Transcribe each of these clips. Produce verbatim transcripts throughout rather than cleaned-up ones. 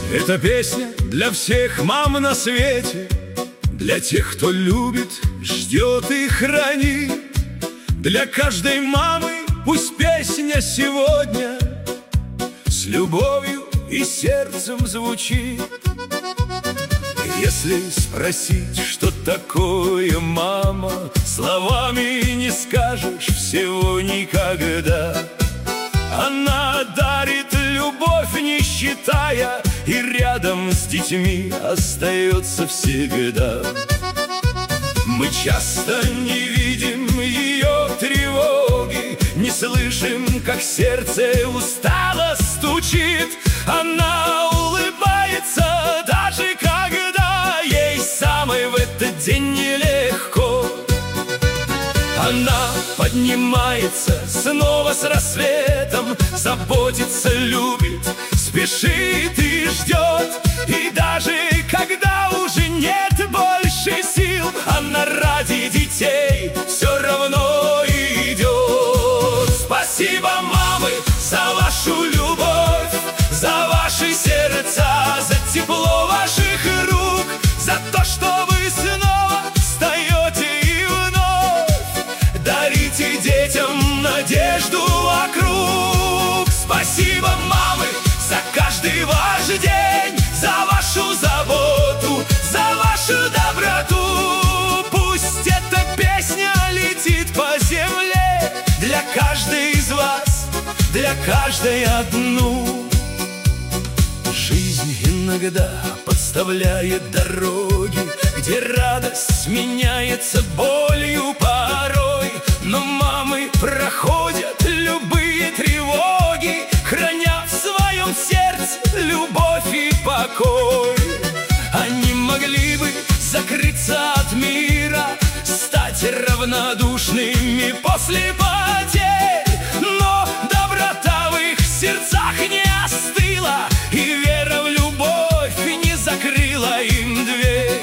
Эта песня для всех мам на свете, для тех, кто любит, ждет и хранит. Для каждой мамы пусть песня сегодня с любовью и сердцем звучит. Если спросить, что такое мама, словами не скажешь всего никогда. Она дарит любовь, не считая, и рядом с детьми остается всегда. Мы часто не видим ее тревоги, не слышим, как сердце устало стучит. Она улыбается, даже когда ей самой в этот день нелегко. Она поднимается снова с рассветом, заботится, любит, спешит и ждет. И даже когда уже нет больше сил, она ради детей все равно идет. Спасибо, мамы, за вашу любовь, за ваши сердца, за тепло ваших рук, за то, что вы снова встаете и вновь дарите детям надежду вокруг. Спасибо, мамы, за каждый ваш день, за вашу заботу, за вашу доброту. Пусть эта песня летит по земле для каждой из вас, для каждой одну. Жизнь иногда подставляет дороги, где радость сменяется болью порой. Но мамы проходят любые тревоги, храня в своем сердце любовь и покой. Они могли бы закрыться от мира, стать равнодушными после потерь, но доброта в их сердцах не остыла, и вера в любовь не закрыла им дверь.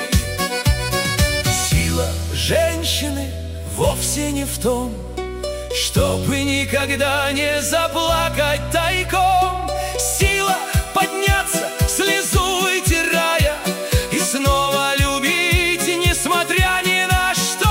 Сила женщины вовсе не в том, чтобы никогда не заплакать тайком. Сила подняться, слезу вытирая, и снова любить, несмотря ни на что.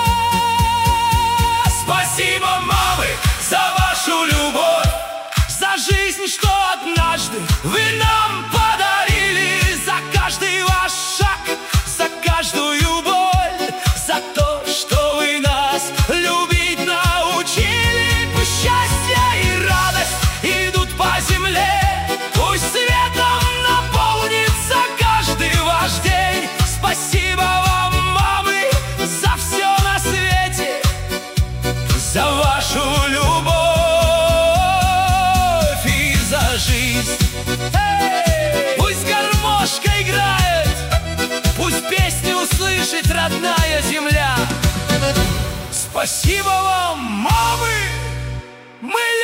Спасибо, мамы, за вашу любовь, за жизнь, что однажды вы нам подарили, за каждый ваш шаг, за каждую боль, за то, что вы нас любить научили. Пусть счастье и радость идут по земле, пусть светом наполнится каждый ваш день. Спасибо вам, мамы, за все на свете, за вашу любовь и за жизнь. Эй! Пусть гармошка играет, пусть песню услышит родная земля. Спасибо вам, мамы, мы